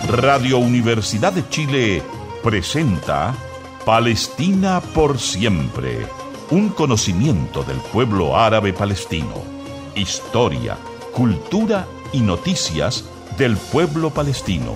Radio Universidad de Chile presenta Palestina por siempre. Un conocimiento del pueblo árabe palestino. Historia, cultura y noticias del pueblo palestino.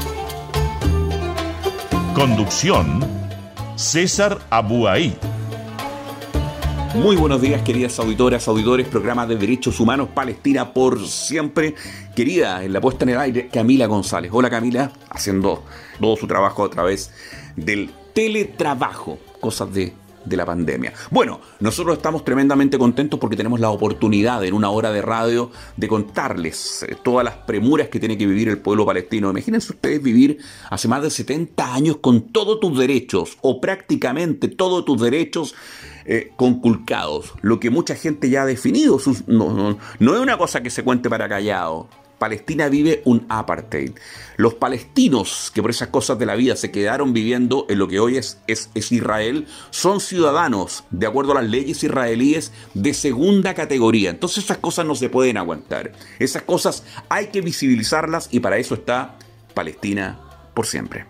Conducción: César Abuaid. Muy buenos días, queridas auditoras, auditores, programa de Derechos Humanos, Palestina por siempre. Querida, en la puesta en el aire, Camila González. Hola, Camila, haciendo todo su trabajo a través del teletrabajo, cosas de la pandemia. Bueno, nosotros estamos tremendamente contentos porque tenemos la oportunidad en una hora de radio de contarles todas las premuras que tiene que vivir el pueblo palestino. Imagínense ustedes vivir hace más de 70 años con todos tus derechos, o prácticamente todos tus derechos conculcados, lo que mucha gente ya ha definido. No es una cosa que se cuente para callado. Palestina vive un apartheid. Los palestinos que por esas cosas de la vida se quedaron viviendo en lo que hoy es Israel, son ciudadanos, de acuerdo a las leyes israelíes, de segunda categoría. Entonces esas cosas no se pueden aguantar. Esas cosas hay que visibilizarlas y para eso está Palestina por siempre.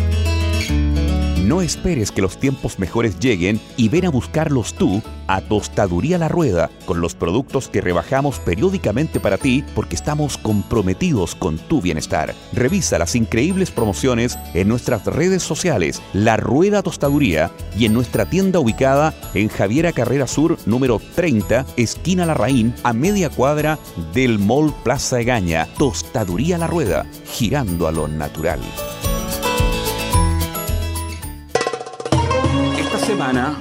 No esperes que los tiempos mejores lleguen y ven a buscarlos tú a Tostaduría La Rueda, con los productos que rebajamos periódicamente para ti porque estamos comprometidos con tu bienestar. Revisa las increíbles promociones en nuestras redes sociales, La Rueda Tostaduría, y en nuestra tienda ubicada en Javiera Carrera Sur, número 30, esquina Larraín, a media cuadra del Mall Plaza Egaña. Tostaduría La Rueda, girando a lo natural. Semana,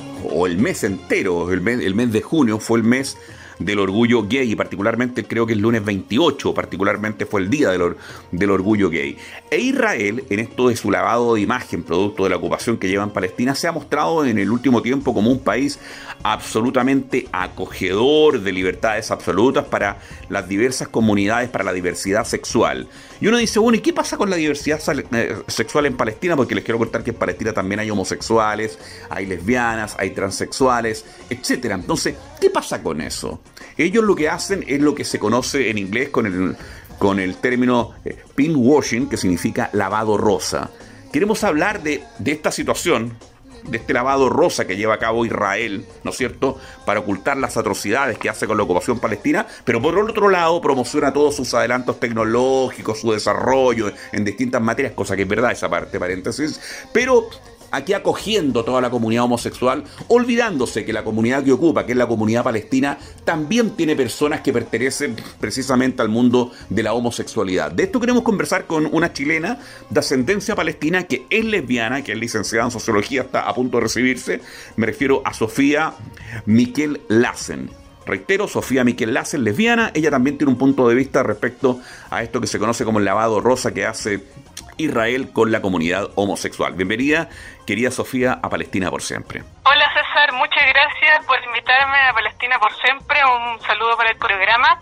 o el mes entero, el mes de junio fue el mes del orgullo gay, y particularmente creo que el lunes 28 particularmente fue el día del orgullo gay. E Israel, en esto de su lavado de imagen producto de la ocupación que lleva en Palestina, se ha mostrado en el último tiempo como un país absolutamente acogedor, de libertades absolutas para las diversas comunidades, para la diversidad sexual. Y uno dice, bueno, ¿y qué pasa con la diversidad sexual en Palestina? Porque les quiero contar que en Palestina también hay homosexuales, hay lesbianas, hay transexuales, etc. Entonces, ¿qué pasa con eso? Ellos lo que hacen es lo que se conoce en inglés con el término pinkwashing, que significa lavado rosa. Queremos hablar de esta situación, de este lavado rosa que lleva a cabo Israel, ¿no es cierto?, para ocultar las atrocidades que hace con la ocupación palestina, pero por otro lado promociona todos sus adelantos tecnológicos, su desarrollo en distintas materias, cosa que es verdad esa parte, paréntesis, pero aquí acogiendo toda la comunidad homosexual, olvidándose que la comunidad que ocupa, que es la comunidad palestina, también tiene personas que pertenecen precisamente al mundo de la homosexualidad. De esto queremos conversar con una chilena de ascendencia palestina que es lesbiana, que es licenciada en sociología, está a punto de recibirse. Me refiero a Sofía Miquel Lassen. Reitero, Sofía Miquel Lassen, lesbiana. Ella también tiene un punto de vista respecto a esto que se conoce como el lavado rosa que hace Israel con la comunidad homosexual. Bienvenida, querida Sofía, a Palestina por siempre. Hola César, muchas gracias por invitarme a Palestina por siempre. Un saludo para el programa.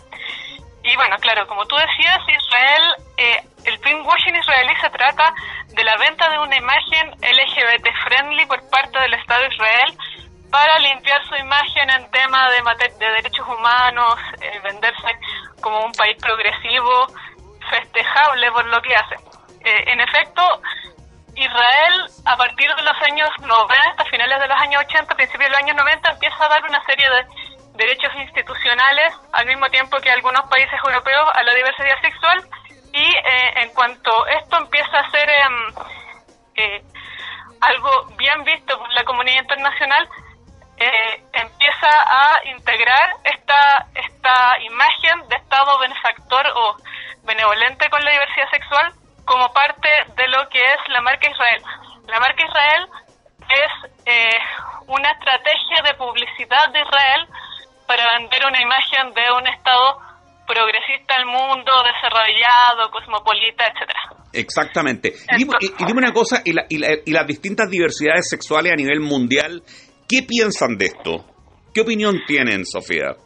Y bueno, claro, como tú decías, Israel, el pinkwashing israelí se trata de la venta de una imagen LGBT friendly por parte del Estado de Israel para limpiar su imagen en tema de derechos humanos, venderse como un país progresivo, festejable por lo que hace. En efecto, Israel, a partir de los años 90, finales de los años 80, principios de los años 90, empieza a dar una serie de derechos institucionales, al mismo tiempo que algunos países europeos, a la diversidad sexual, y en cuanto esto empieza a ser algo bien visto por la comunidad internacional, empieza a integrar esta imagen de Estado benefactor o benevolente con la diversidad sexual como parte de lo que es la marca Israel. La marca Israel es una estrategia de publicidad de Israel para vender una imagen de un Estado progresista al mundo, desarrollado, cosmopolita, etcétera. Exactamente. Y dime una cosa, y las distintas diversidades sexuales a nivel mundial, ¿qué piensan de esto? ¿Qué opinión tienen, Sofía?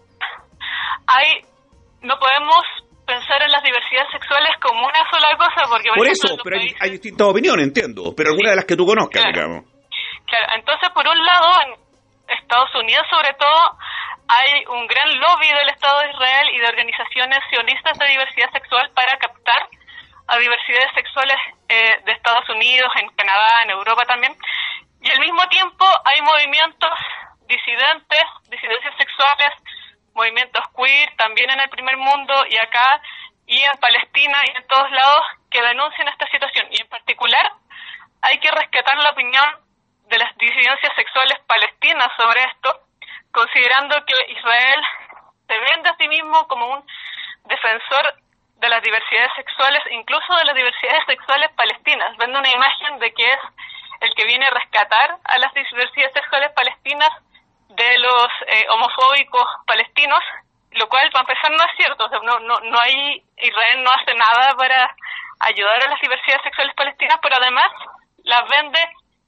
No podemos pensar en las diversidades sexuales como una sola cosa, porque por eso, pero hay distintas opiniones, entiendo, pero alguna de las que tú conozcas, claro, digamos. Claro, entonces por un lado, en Estados Unidos sobre todo, hay un gran lobby del Estado de Israel y de organizaciones sionistas de diversidad sexual para captar a diversidades sexuales de Estados Unidos, en Canadá, en Europa también, y al mismo tiempo hay movimientos disidentes, disidencias sexuales, movimientos queer también en el primer mundo y acá y en Palestina y en todos lados que denuncian esta situación. Y en particular hay que rescatar la opinión de las disidencias sexuales palestinas sobre esto, considerando que Israel se vende a sí mismo como un defensor de las diversidades sexuales, incluso de las diversidades sexuales palestinas. Vende una imagen de que es el que viene a rescatar a las diversidades sexuales palestinas de los homofóbicos palestinos, lo cual, para empezar, no es cierto. O sea, no hay, Israel no hace nada para ayudar a las diversidades sexuales palestinas, pero además las vende,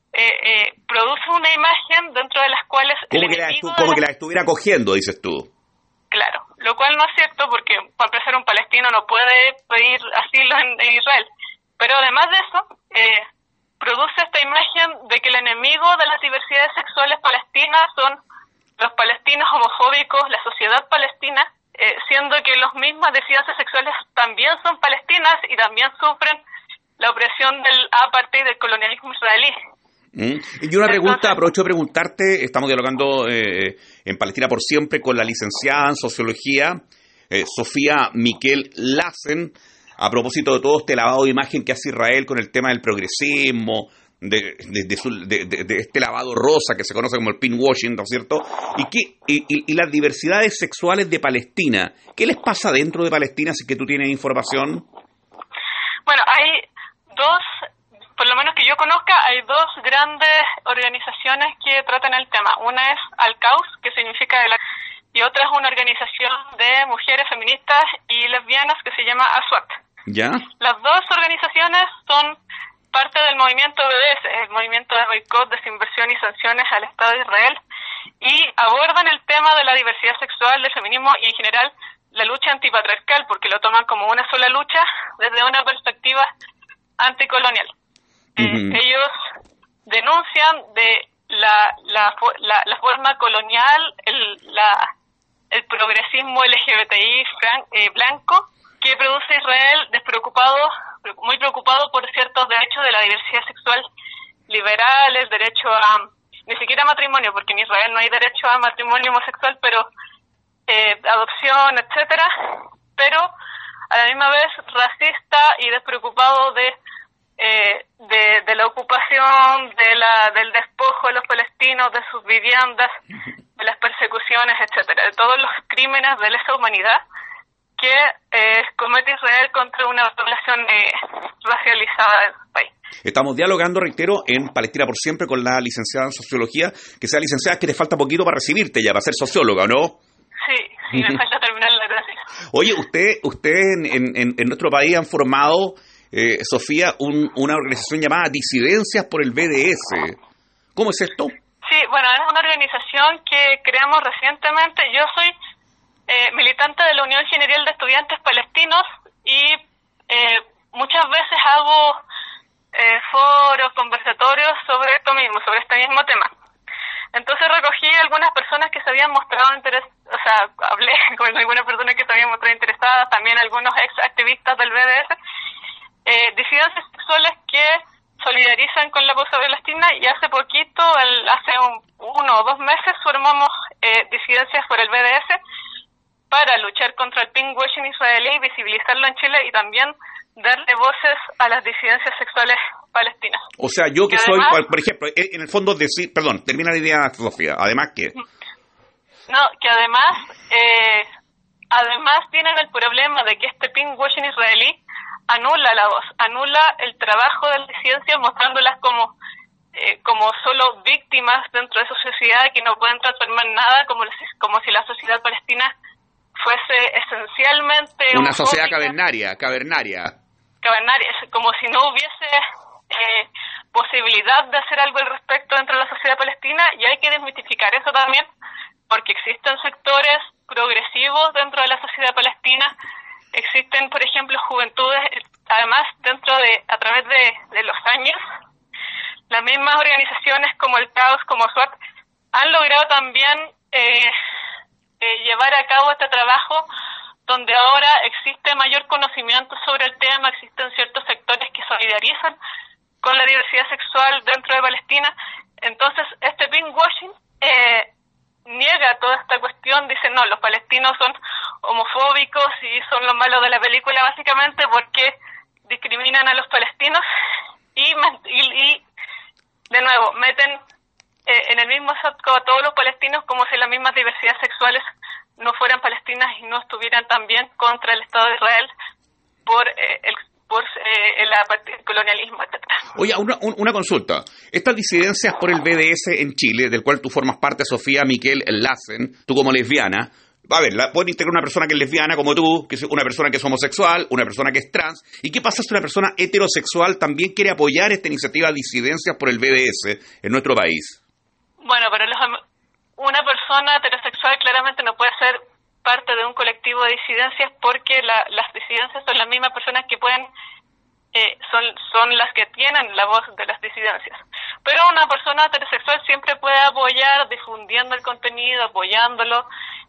produce una imagen dentro de las cuales como que la estuviera cogiendo, dices tú. Claro, lo cual no es cierto porque, para empezar, un palestino no puede pedir asilo en Israel. Pero además de eso, produce esta imagen de que el enemigo de las diversidades sexuales palestinas son los palestinos homofóbicos, la sociedad palestina, siendo que las mismas disidencias sexuales también son palestinas y también sufren la opresión del apartheid, del colonialismo israelí. Y una pregunta, aprovecho de preguntarte, estamos dialogando en Palestina por Siempre con la licenciada en Sociología, Sofía Miquel Lassen, a propósito de todo este lavado de imagen que hace Israel con el tema del progresismo, de este lavado rosa que se conoce como el pinkwashing, ¿no es cierto? Y las diversidades sexuales de Palestina, ¿qué les pasa dentro de Palestina, si es que tú tienes información? Bueno, hay dos, por lo menos que yo conozca, hay dos grandes organizaciones que tratan el tema. Una es Al-Qaus, que significa y otra es una organización de mujeres feministas y lesbianas que se llama Aswat. ¿Ya? Las dos organizaciones son parte del movimiento BDS, el movimiento de boicot, desinversión y sanciones al Estado de Israel, y abordan el tema de la diversidad sexual, del feminismo y en general la lucha antipatriarcal, porque lo toman como una sola lucha desde una perspectiva anticolonial. Ellos denuncian de la forma colonial, el progresismo LGBTI blanco que produce Israel, muy preocupado por ciertos derechos de la diversidad sexual liberales, derecho a, ni siquiera matrimonio, porque en Israel no hay derecho a matrimonio homosexual, pero adopción, etcétera, pero a la misma vez racista y despreocupado de la ocupación, del despojo de los palestinos, de sus viviendas, de las persecuciones, etcétera, de todos los crímenes de lesa humanidad que comete Israel contra una población racializada del país. Estamos dialogando, reitero, en Palestina por Siempre con la licenciada en Sociología, que sea licenciada, que te falta poquito para recibirte ya, para ser socióloga, ¿no? Sí, me falta terminar la clase. Oye, usted en nuestro país han formado, Sofía, una organización llamada Disidencias por el BDS. ¿Cómo es esto? Sí, bueno, es una organización que creamos recientemente. Yo soy militante de la Unión General de Estudiantes Palestinos y muchas veces hago foros, conversatorios sobre esto mismo, sobre este mismo tema. Entonces recogí algunas personas que se habían mostrado hablé con algunas personas que se habían mostrado interesadas, también algunos ex activistas del BDS, disidencias sexuales que solidarizan con la causa palestina, y hace poquito, hace 1 o 2 meses, formamos Disidencias por el BDS para luchar contra el pinkwashing israelí, visibilizarlo en Chile y también darle voces a las disidencias sexuales palestinas. O sea, yo que soy, además, por ejemplo, en el fondo decir, perdón, termina la idea, Sofía, además que... No, que además tienen el problema de que este pinkwashing israelí anula la voz, anula el trabajo de las disidencias, mostrándolas como solo víctimas dentro de su sociedad que no pueden transformar nada, como si la sociedad palestina fuese esencialmente una sociedad cavernaria, como si no hubiese posibilidad de hacer algo al respecto dentro de la sociedad palestina, y hay que desmitificar eso también, porque existen sectores progresivos dentro de la sociedad palestina, existen, por ejemplo, juventudes, además a través de los años, las mismas organizaciones como el Caos, como SWAT, han logrado también llevar a cabo este trabajo donde ahora existe mayor conocimiento sobre el tema, existen ciertos sectores que solidarizan con la diversidad sexual dentro de Palestina. Entonces, este pinkwashing niega toda esta cuestión, dice, no, los palestinos son homofóbicos y son los malos de la película, básicamente porque discriminan a los palestinos y de nuevo, meten en el mismo saco a todos los palestinos como si las mismas diversidades sexuales no fueran palestinas y no estuvieran también contra el Estado de Israel por el colonialismo, etcétera. Oye, una consulta. Estas disidencias por el BDS en Chile, del cual tú formas parte, Sofía Miquel Lassen, tú como lesbiana, a ver, pueden integrar una persona que es lesbiana como tú, que es una persona que es homosexual, una persona que es trans. ¿Y qué pasa si una persona heterosexual también quiere apoyar esta iniciativa de disidencias por el BDS en nuestro país? Bueno, pero una persona heterosexual claramente no puede ser parte de un colectivo de disidencias porque las disidencias son las mismas personas que pueden, son las que tienen la voz de las disidencias. Pero una persona heterosexual siempre puede apoyar difundiendo el contenido, apoyándolo,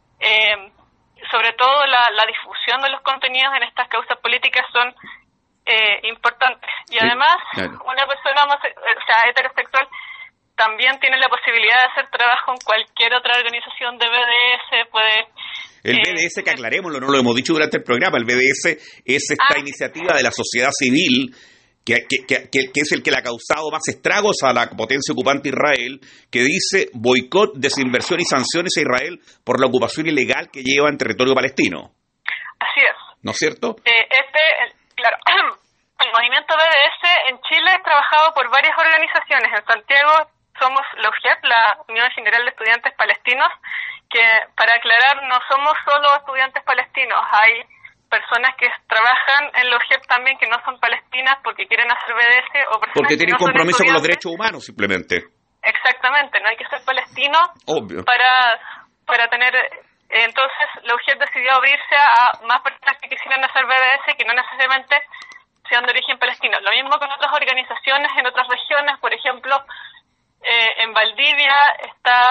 sobre todo la difusión de los contenidos en estas causas políticas son importantes. Y además, una persona heterosexual también tiene la posibilidad de hacer trabajo en cualquier otra organización de BDS, puede... El BDS, que aclarémoslo, no lo hemos dicho durante el programa, el BDS es esta iniciativa de la sociedad civil que es el que le ha causado más estragos a la potencia ocupante Israel, que dice boicot, desinversión y sanciones a Israel por la ocupación ilegal que lleva en territorio palestino. Así es. ¿No es cierto? Claro, el movimiento BDS en Chile es trabajado por varias organizaciones. En Santiago somos la UGEP, la Unión General de Estudiantes Palestinos, que, para aclarar, no somos solo estudiantes palestinos, hay personas que trabajan en la UGEP también que no son palestinas porque quieren hacer BDS o personas porque tienen que no compromiso con los derechos humanos, simplemente. Exactamente, no hay que ser palestino. Obvio. Para tener... Entonces, la UGEP decidió abrirse a más personas que quisieran hacer BDS que no necesariamente sean de origen palestino. Lo mismo con otras organizaciones en otras regiones, por ejemplo, en Valdivia está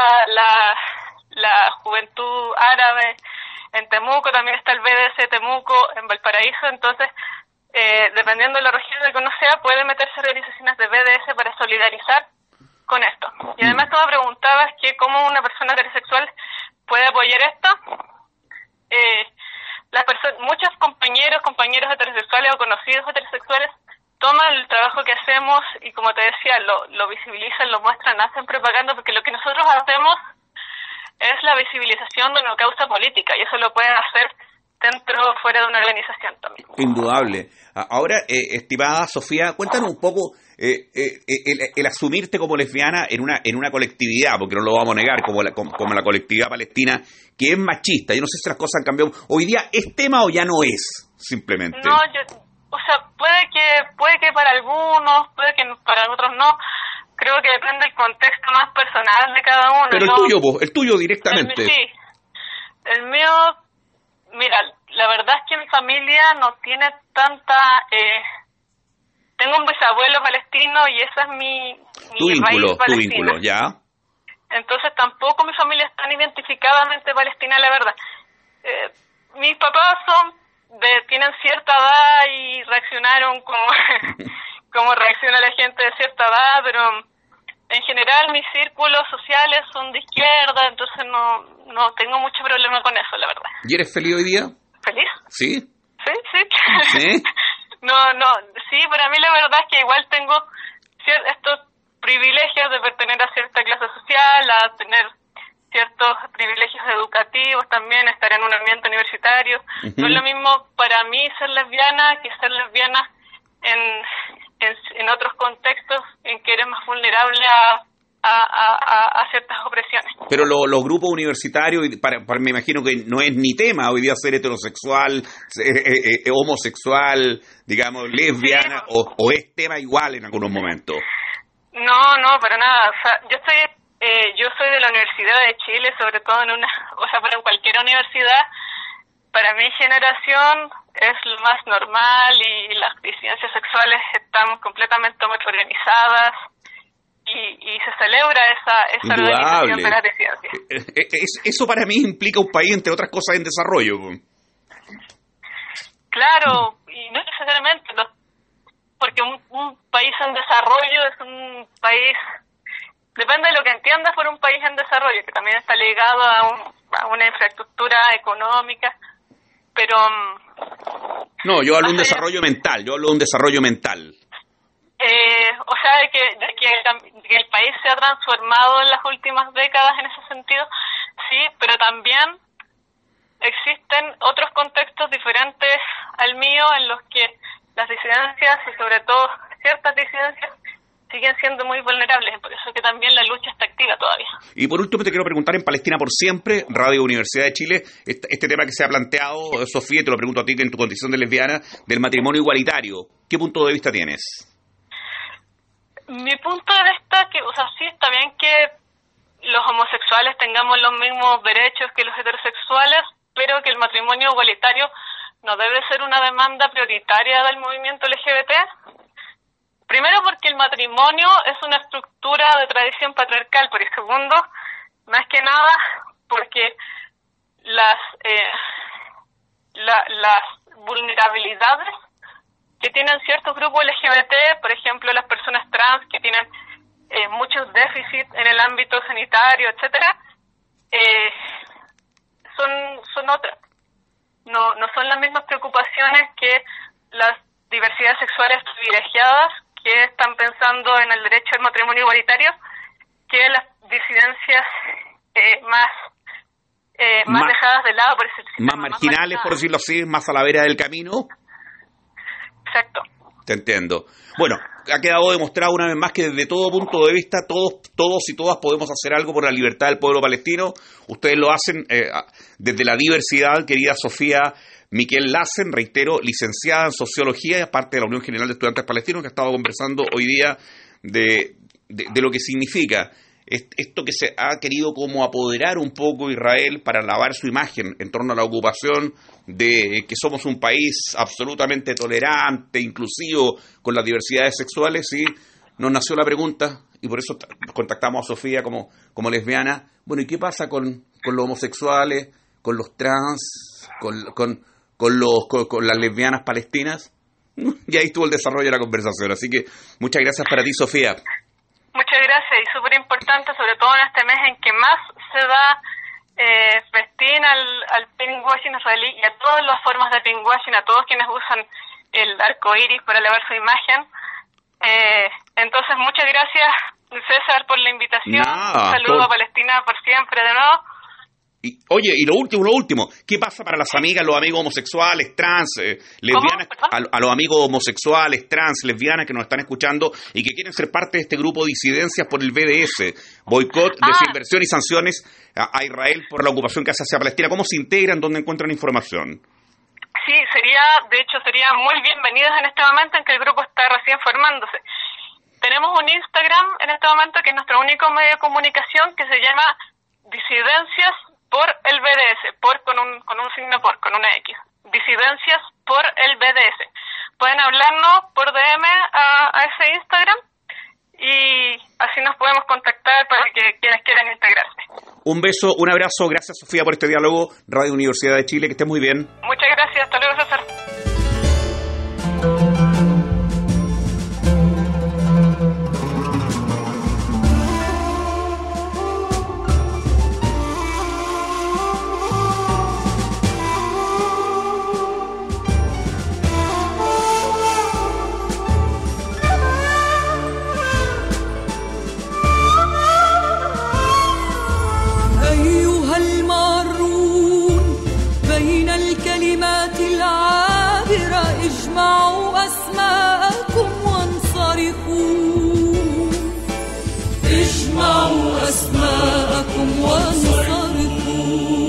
la Juventud Árabe, en Temuco también está el BDS Temuco, en Valparaíso. Entonces, dependiendo de la región de que uno sea, puede meterse organizaciones de BDS para solidarizar con esto. Y además tú me preguntabas que cómo una persona heterosexual puede apoyar esto. Muchos compañeros heterosexuales o conocidos heterosexuales toman el trabajo que hacemos y, como te decía, lo visibilizan, lo muestran, hacen propaganda, porque lo que nosotros hacemos es la visibilización de una causa política y eso lo pueden hacer dentro o fuera de una organización también. Indudable. Ahora, estimada Sofía, cuéntanos un poco el asumirte como lesbiana en una colectividad, porque no lo vamos a negar, como la colectividad palestina, que es machista. Yo no sé si las cosas han cambiado. ¿Hoy día es tema o ya no es, simplemente? No, puede que para algunos, puede que para otros no. Creo que depende del contexto más personal de cada uno. Pero el tuyo directamente. El mío, mira, la verdad es que mi familia no tiene tanta... tengo un bisabuelo palestino y esa es mi raíz palestina. Tu vínculo, ya. Entonces tampoco mi familia es tan identificadamente palestina, la verdad. Mis papás tienen cierta edad y reaccionaron como reacciona la gente de cierta edad, pero en general mis círculos sociales son de izquierda, entonces no tengo mucho problema con eso, la verdad. ¿Y eres feliz hoy día? ¿Feliz? ¿Sí? Sí. Sí, para mí la verdad es que igual tengo estos privilegios de pertenecer a cierta clase social, a tener ciertos privilegios educativos también, estar en un ambiente universitario. Uh-huh. No es lo mismo para mí ser lesbiana que ser lesbiana en otros contextos en que eres más vulnerable a ciertas opresiones. Pero los grupos universitarios, me imagino que no es ni tema hoy día ser heterosexual, homosexual, digamos, lesbiana, sí. o es tema igual en algunos momentos. No, para nada. O sea, yo soy de la Universidad de Chile, sobre todo pero en cualquier universidad. Para mi generación es lo más normal y las disidencias sexuales están completamente organizadas y se celebra esa organización de las disidencias. Eso para mí implica un país, entre otras cosas, en desarrollo. Claro, y no necesariamente, porque un país en desarrollo es un país, depende de lo que entiendas por un país en desarrollo, que también está ligado a una infraestructura económica, pero... No, yo hablo de un desarrollo mental, O sea, de que el país se ha transformado en las últimas décadas en ese sentido, sí, pero también existen otros contextos diferentes al mío en los que las disidencias, y sobre todo ciertas disidencias, siguen siendo muy vulnerables, por eso que también la lucha está activa todavía. Y por último te quiero preguntar, en Palestina por Siempre, Radio Universidad de Chile, este tema que se ha planteado, Sofía, te lo pregunto a ti, que en tu condición de lesbiana, del matrimonio igualitario, ¿qué punto de vista tienes? Mi punto de vista, sí está bien que los homosexuales tengamos los mismos derechos que los heterosexuales, pero que el matrimonio igualitario no debe ser una demanda prioritaria del movimiento LGBT. Primero, porque el matrimonio es una estructura de tradición patriarcal, pero y segundo, más que nada, porque las vulnerabilidades que tienen ciertos grupos LGBT, por ejemplo las personas trans que tienen muchos déficits en el ámbito sanitario, etcétera, son otras. No son las mismas preocupaciones que las diversidades sexuales privilegiadas que están pensando en el derecho al matrimonio igualitario, que las disidencias más dejadas de lado, por decirlo así, más marginales, por decirlo así, más a la vera del camino. Exacto. Te entiendo. Bueno, ha quedado demostrado una vez más que desde todo punto de vista todos y todas podemos hacer algo por la libertad del pueblo palestino. Ustedes lo hacen desde la diversidad, querida Sofía Miquel Lassen, reitero, licenciada en Sociología y parte de la Unión General de Estudiantes Palestinos, que ha estado conversando hoy día de lo que significa esto que se ha querido como apoderar un poco Israel para lavar su imagen en torno a la ocupación de que somos un país absolutamente tolerante, inclusivo, con las diversidades sexuales, y nos nació la pregunta, y por eso contactamos a Sofía como lesbiana. Bueno, ¿y qué pasa con los homosexuales, con los trans, con las lesbianas palestinas? Y ahí estuvo el desarrollo de la conversación. Así que muchas gracias para ti, Sofía. Muchas gracias, y súper importante, sobre todo en este mes en que más se da festín al pinkwashing israelí y a todas las formas de pinkwashing, a todos quienes usan el arco iris para elevar su imagen. Entonces, muchas gracias, César, por la invitación. Un saludo a Palestina por siempre de nuevo. Y lo último, ¿qué pasa para las amigas, los amigos homosexuales, trans, lesbianas, a los amigos homosexuales, trans, lesbianas que nos están escuchando y que quieren ser parte de este grupo de disidencias por el BDS, boicot, desinversión y sanciones a Israel por la ocupación que hace hacia Palestina? ¿Cómo se integran? ¿Dónde encuentran información? Sí, serían muy bienvenidos en este momento en que el grupo está recién formándose. Tenemos un Instagram en este momento que es nuestro único medio de comunicación, que se llama Disidencias por el BDS, con una X. Disidencias por el BDS. Pueden hablarnos por DM a ese Instagram y así nos podemos contactar para que quienes quieran integrarse. Un beso, un abrazo, gracias Sofía por este diálogo. Radio Universidad de Chile, que estés muy bien. Muchas gracias, hasta luego, César. أسماءكم وانصرفوا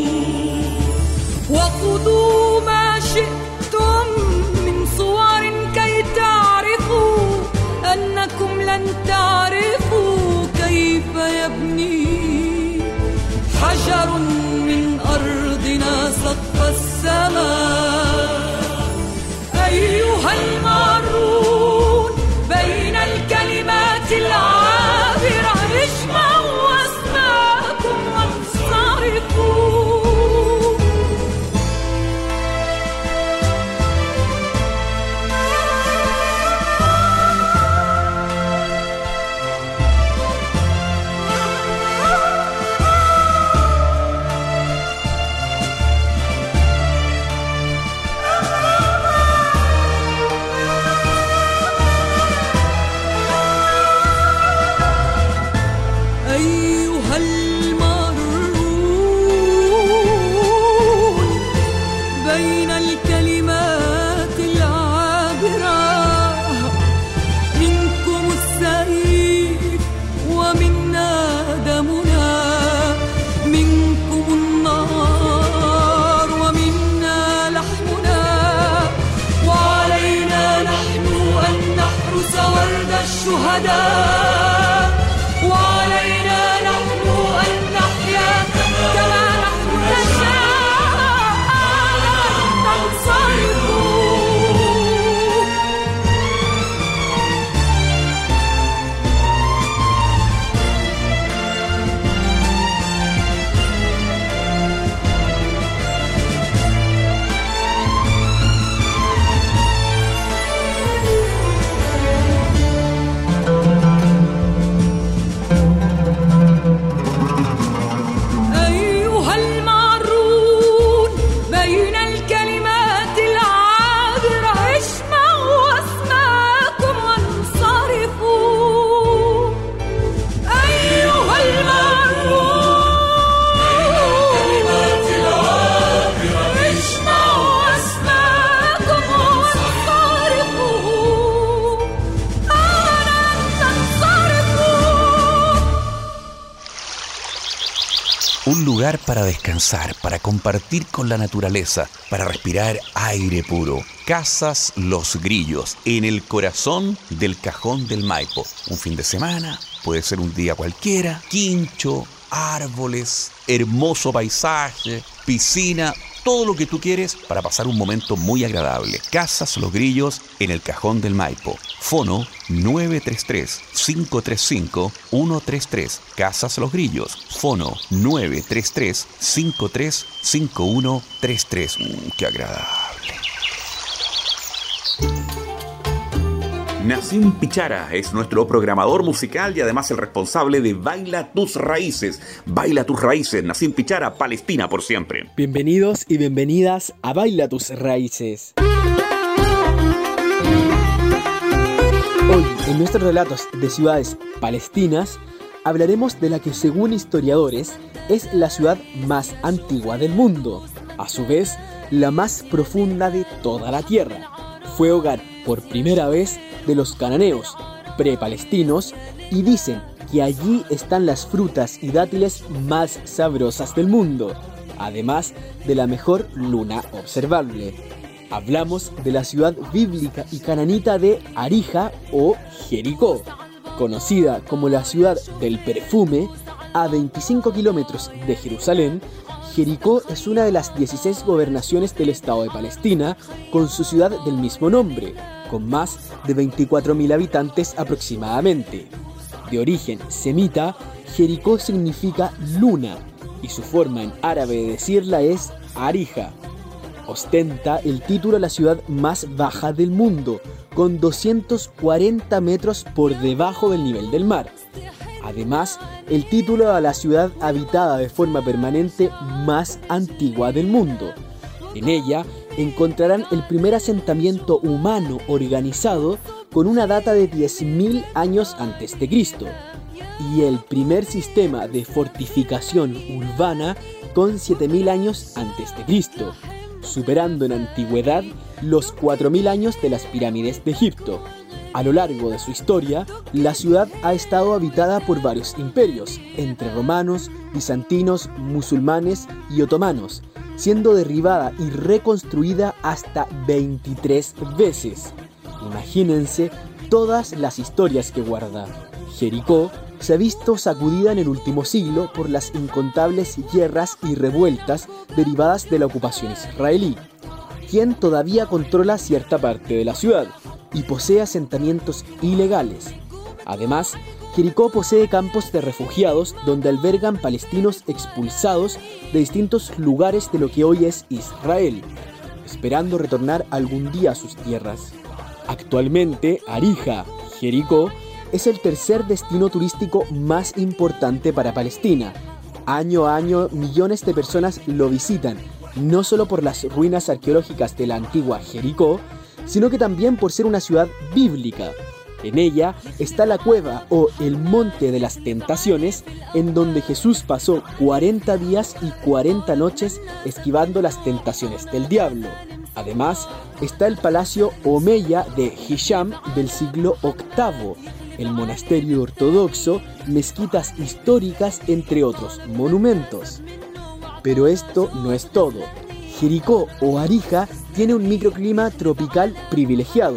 وخذوا ما شئتم من صور كي تعرفوا أنكم لن تعرفوا كيف يبني حجر من أرضنا سقف السماء. أيها المارون بين الكلمات العابرة اجمعوا أسماءكم وانصرفوا. شهداء وعلينا نحن أن نحيا كما نحن نشاء تنصرف Un lugar para descansar, para compartir con la naturaleza, para respirar aire puro. Casas Los Grillos, en el corazón del Cajón del Maipo. Un fin de semana, puede ser un día cualquiera, quincho, árboles, hermoso paisaje, piscina, todo lo que tú quieres para pasar un momento muy agradable. Casas Los Grillos en el Cajón del Maipo. Fono 933-535-133. Casas Los Grillos. Fono 933-535133. ¡Qué agradable! Nassim Pichara es nuestro programador musical y además el responsable de Baila Tus Raíces. Baila Tus Raíces, Nassim Pichara, Palestina por siempre. Bienvenidos y bienvenidas a Baila Tus Raíces. Hoy, en nuestros relatos de ciudades palestinas, hablaremos de la que, según historiadores, es la ciudad más antigua del mundo, a su vez, la más profunda de toda la tierra. Fue hogar por primera vez de los cananeos, pre-palestinos, y dicen que allí están las frutas y dátiles más sabrosas del mundo, además de la mejor luna observable. Hablamos de la ciudad bíblica y cananita de Arija o Jericó, conocida como la ciudad del perfume. A 25 kilómetros de Jerusalén, Jericó es una de las 16 gobernaciones del Estado de Palestina, con su ciudad del mismo nombre, con más de 24.000 habitantes aproximadamente. De origen semita, Jericó significa luna, y su forma en árabe de decirla es Arija. Ostenta el título de la ciudad más baja del mundo, con 240 metros por debajo del nivel del mar. Además, el título a la ciudad habitada de forma permanente más antigua del mundo. En ella encontrarán el primer asentamiento humano organizado con una data de 10.000 años antes de Cristo y el primer sistema de fortificación urbana con 7.000 años antes de Cristo, superando en antigüedad los 4.000 años de las pirámides de Egipto. A lo largo de su historia, la ciudad ha estado habitada por varios imperios, entre romanos, bizantinos, musulmanes y otomanos, siendo derribada y reconstruida hasta 23 veces. Imagínense todas las historias que guarda. Jericó se ha visto sacudida en el último siglo por las incontables guerras y revueltas derivadas de la ocupación israelí, quien todavía controla cierta parte de la ciudad y posee asentamientos ilegales. Además, Jericó posee campos de refugiados donde albergan palestinos expulsados de distintos lugares de lo que hoy es Israel, esperando retornar algún día a sus tierras. Actualmente, Arija, Jericó, es el tercer destino turístico más importante para Palestina. Año a año, millones de personas lo visitan, no solo por las ruinas arqueológicas de la antigua Jericó, sino que también por ser una ciudad bíblica. En ella está la cueva o el Monte de las Tentaciones, en donde Jesús pasó 40 días y 40 noches esquivando las tentaciones del diablo. Además, está el Palacio Omeya de Hisham del siglo VIII, el monasterio ortodoxo, mezquitas históricas, entre otros monumentos. Pero esto no es todo. Jericó o Arija tiene un microclima tropical privilegiado,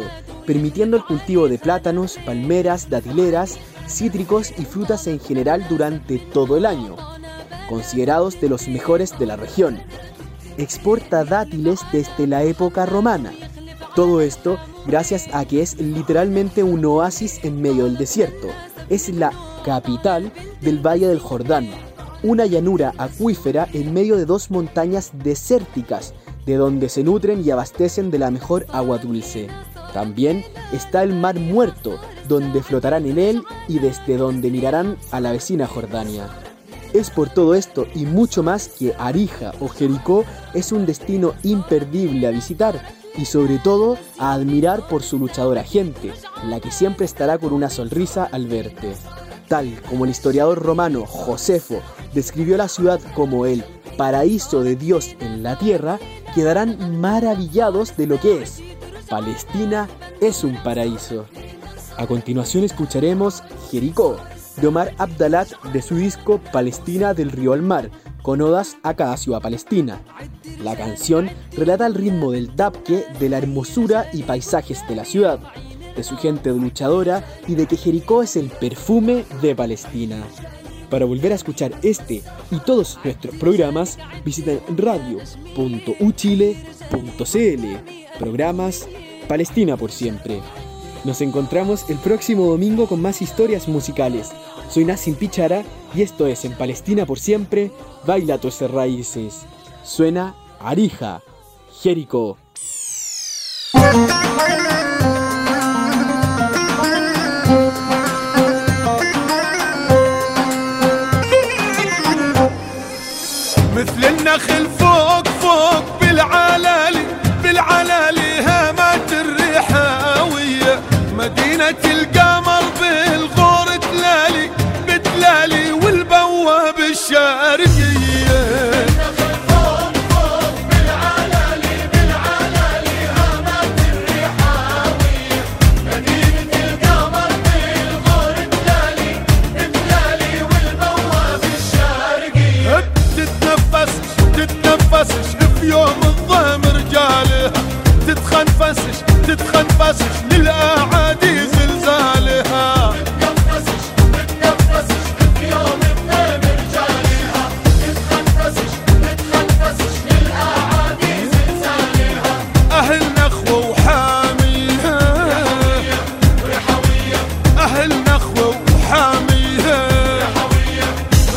permitiendo el cultivo de plátanos, palmeras, datileras, cítricos y frutas en general durante todo el año, considerados de los mejores de la región. Exporta dátiles desde la época romana. Todo esto gracias a que es literalmente un oasis en medio del desierto. Es la capital del Valle del Jordán, una llanura acuífera en medio de dos montañas desérticas, de donde se nutren y abastecen de la mejor agua dulce. También está el Mar Muerto, donde flotarán en él y desde donde mirarán a la vecina Jordania. Es por todo esto y mucho más que Arija o Jericó es un destino imperdible a visitar y sobre todo a admirar por su luchadora gente, la que siempre estará con una sonrisa al verte. Tal como el historiador romano Josefo describió la ciudad como el paraíso de Dios en la tierra, quedarán maravillados de lo que es. Palestina es un paraíso. A continuación escucharemos Jericó, de Omar Abdalat, de su disco Palestina del Río al Mar, con odas a cada ciudad palestina. La canción relata el ritmo del dabke, de la hermosura y paisajes de la ciudad, de su gente luchadora y de que Jericó es el perfume de Palestina. Para volver a escuchar este y todos nuestros programas, visiten radio.uchile.cl. Programas Palestina por siempre. Nos encontramos el próximo domingo con más historias musicales. Soy Nassim Pichara y esto es En Palestina por siempre, Baila tus raíces. Suena Arija, Jericó. مثل النخل فوق فوق بالعلالي بالعلالي هامات الريحاوية مدينة القمر بالغور تلالي بتلالي والبواب الشارقية النخل فوق فوق بالعلالي بالعلالي هامات الريحاوية مدينة القمر بالغور تلالي بتلالي والبواب الشارقية تتنفسش في يوم الظهم رجالها تتخنفسش للأعادي زلزالها تتنفسش في يوم الظهم رجالها تتخنفسش للأعادي زلزالها أهل نخوة وحاميها رحوية أهل نخوة وحاميها رحوية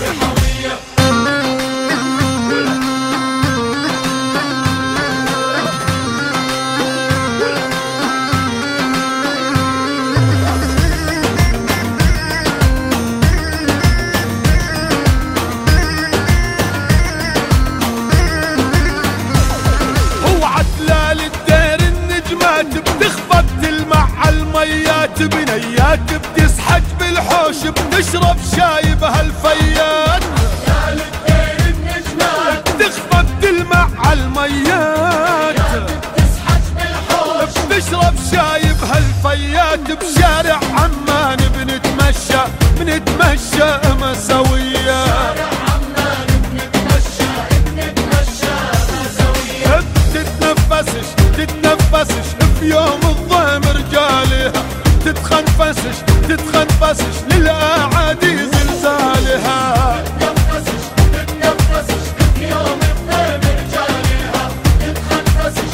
بنيات بتسحج بالحوش بنشرب شاي بهالفيات بتخفى بتلمع عالميات بتسحج بالحوش بنشرب شاي بهالفيات بشارع عمان بنتمشى مسوية تتنفسش في يوم الظهم رجالها تتخنفسش للأعادي زلزالها تتنفسش في يوم الظهم رجالها تتخنفسش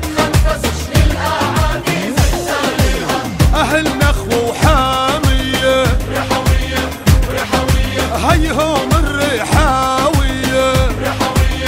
للأعادي زلزالها أهل نخوة وحامية رحوية هيهم الرحاوية رحوية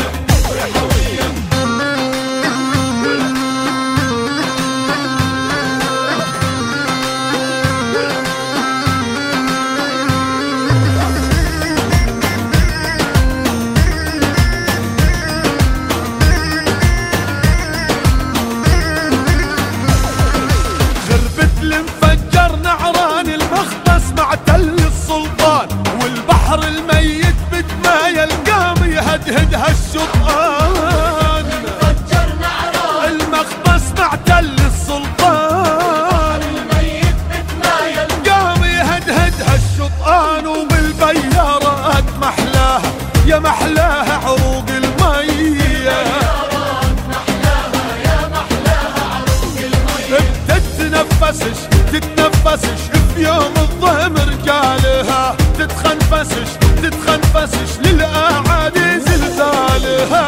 الميت بتمايل قام يهدهد هالشطآن فجر نعران المخبز مع تل السلطان الميت بتمايل قام يهدهد هالشطآن وبالبيارات محلاها يا محلاها عروق المية محلاها يا محلاها عروق المية بتتنفس تنضم رجالها تتخنفسش للأعادي زلزالها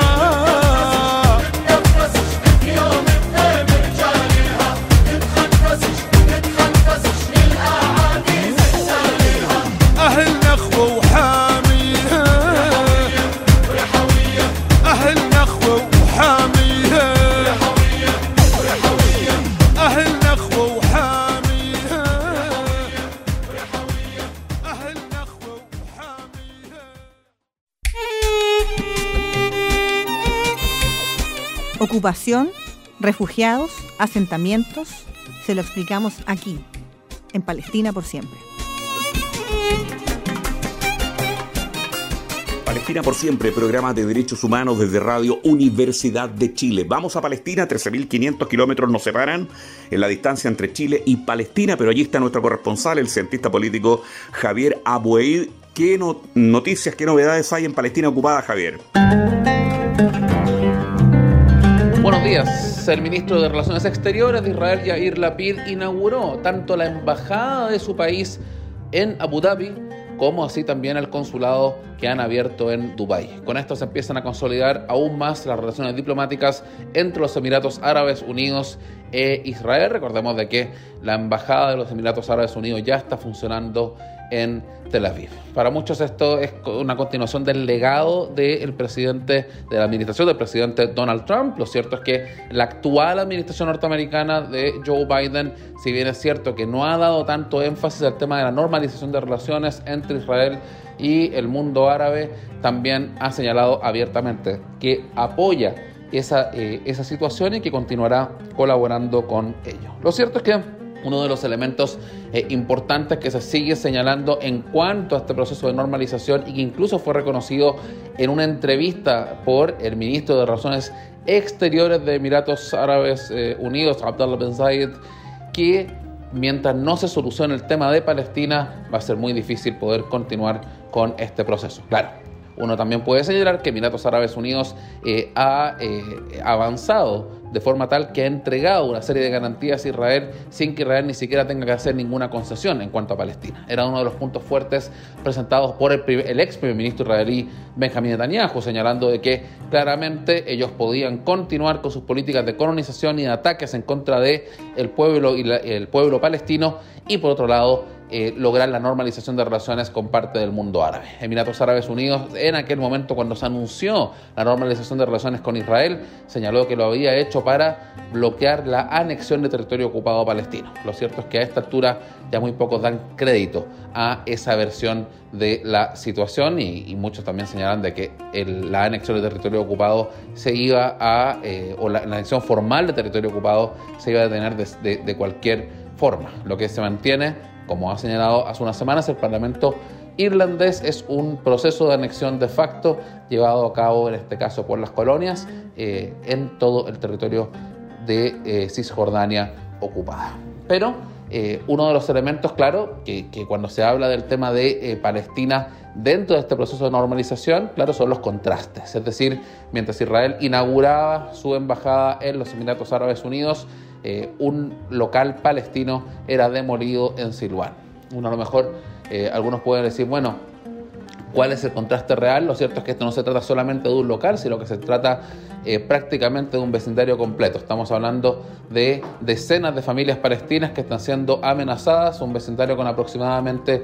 يوم تنضم رجالها تتخنفسش للأعادي زلزالها أهل نخوة وحاميها أهل نخوة وحاميها أهل نخوة وحاميها أهل نخوة وحاميها. Ocupación, refugiados, asentamientos, se lo explicamos aquí, en Palestina por siempre. Palestina por siempre, programa de derechos humanos desde Radio Universidad de Chile. Vamos a Palestina, 13.500 kilómetros nos separan en la distancia entre Chile y Palestina, pero allí está nuestro corresponsal, el cientista político Javier Abuaid. ¿Qué noticias, qué novedades hay en Palestina ocupada, Javier? Buenos días. El ministro de Relaciones Exteriores de Israel, Yair Lapid, inauguró tanto la embajada de su país en Abu Dhabi como así también el consulado que han abierto en Dubái. Con esto se empiezan a consolidar aún más las relaciones diplomáticas entre los Emiratos Árabes Unidos e Israel. Recordemos de que la embajada de los Emiratos Árabes Unidos ya está funcionando en Tel Aviv. Para muchos esto es una continuación del legado del presidente, de la administración del presidente Donald Trump. Lo cierto es que la actual administración norteamericana de Joe Biden, si bien es cierto que no ha dado tanto énfasis al tema de la normalización de relaciones entre Israel y el mundo árabe, también ha señalado abiertamente que apoya esa situación y que continuará colaborando con ello. Lo cierto es que uno de los elementos importantes que se sigue señalando en cuanto a este proceso de normalización y que incluso fue reconocido en una entrevista por el ministro de Relaciones Exteriores de Emiratos Árabes Unidos, Abdallah Ben Zayed, que mientras no se solucione el tema de Palestina va a ser muy difícil poder continuar con este proceso. Claro, uno también puede señalar que Emiratos Árabes Unidos ha avanzado de forma tal que ha entregado una serie de garantías a Israel sin que Israel ni siquiera tenga que hacer ninguna concesión en cuanto a Palestina. Era uno de los puntos fuertes presentados por el ex primer ministro israelí Benjamín Netanyahu, señalando de que claramente ellos podían continuar con sus políticas de colonización y de ataques en contra de el pueblo y el pueblo palestino, y por otro lado lograr la normalización de relaciones con parte del mundo árabe. Emiratos Árabes Unidos, en aquel momento cuando se anunció la normalización de relaciones con Israel, señaló que lo había hecho para bloquear la anexión de territorio ocupado palestino. Lo cierto es que a esta altura ya muy pocos dan crédito a esa versión de la situación y muchos también señalan de que la anexión de territorio ocupado se iba a, o la anexión formal de territorio ocupado se iba a detener de cualquier forma. Lo que se mantiene, como ha señalado hace unas semanas el Parlamento irlandés, es un proceso de anexión de facto llevado a cabo en este caso por las colonias en todo el territorio de Cisjordania ocupada. Pero uno de los elementos, claro, que cuando se habla del tema de Palestina dentro de este proceso de normalización, claro, son los contrastes. Es decir, mientras Israel inauguraba su embajada en los Emiratos Árabes Unidos, un local palestino era demolido en Silwan. Uno a lo mejor, algunos pueden decir, bueno, ¿cuál es el contraste real? Lo cierto es que esto no se trata solamente de un local, sino que se trata prácticamente de un vecindario completo. Estamos hablando de decenas de familias palestinas que están siendo amenazadas, un vecindario con aproximadamente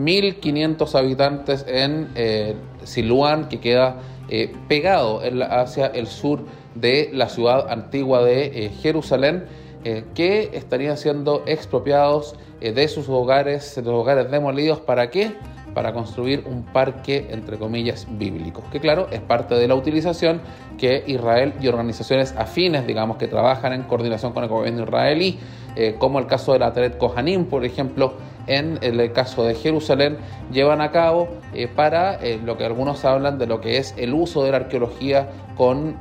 1.500 habitantes en Silwan, que queda pegado hacia el sur de la ciudad antigua de Jerusalén, que estarían siendo expropiados de sus hogares, demolidos. ¿Para qué? Para construir un parque, entre comillas, bíblico, que claro, es parte de la utilización que Israel y organizaciones afines, digamos, que trabajan en coordinación con el gobierno israelí, como el caso de la Teret Kohanim, por ejemplo, en el caso de Jerusalén, llevan a cabo para lo que algunos hablan de lo que es el uso de la arqueología con